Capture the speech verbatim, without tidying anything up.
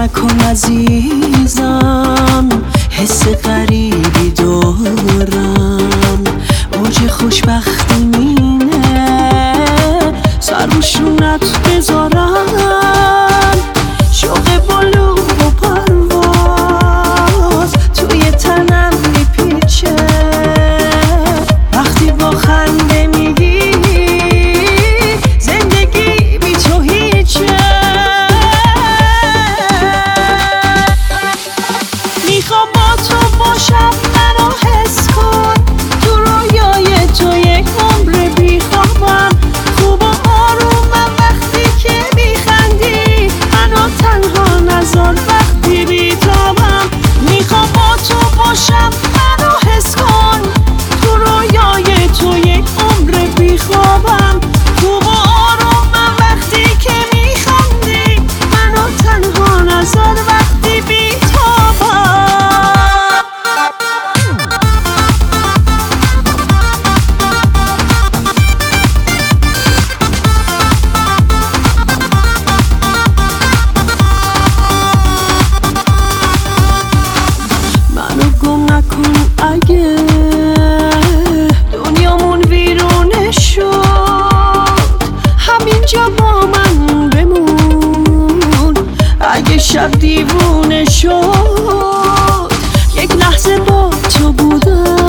نکن عزیزم، حس غریبی دارم، اوج خوشبختی مینه سر رو شونت بذارم، شوق بلو و پرواز توی تنم میپیچه، وقتی با خنده میگی زندگی بی تو هیچه. میخوام با تو باشم، منو حس کن، تو رویای تو یک عمر بیخوابم، خوب و آرومم وقتی که میخندی، منو تنها نذار وقتی بیتابم. میخوام با تو باشم، منو حس کن، تو رویای تو یک عمر بیخوابم، خوب و آرومم وقتی که میخندی، منو تنها نذار وقتی بیتابم. منو گم نکن اگه دنیامون ویرونه شد، همینجا با من بمون، اگه شب دیوونه شد، یک لحظه با تو بودم